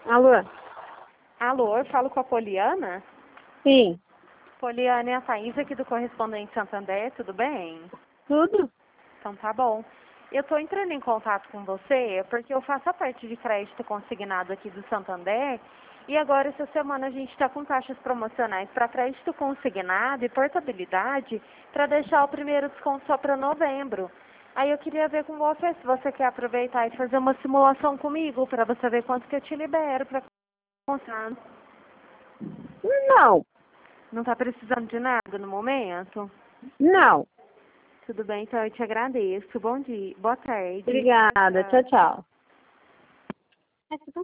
Alô? Alô, eu falo com a Poliana? Sim. Poliana é a Thaís aqui do Correspondente Santander, tudo bem? Tudo? Então tá bom. Eu estou entrando em contato com você porque eu faço a parte de crédito consignado aqui do Santander e agora essa semana a gente está com taxas promocionais para crédito consignado e portabilidade para deixar o primeiro desconto só para novembro. Aí eu queria ver com você se você quer aproveitar e fazer uma simulação comigo para você ver quanto que eu te libero para consignado. Não. Não está precisando de nada no momento? Não. Tudo bem, então eu te agradeço. Bom dia, boa tarde. Obrigada. Tchau, tchau.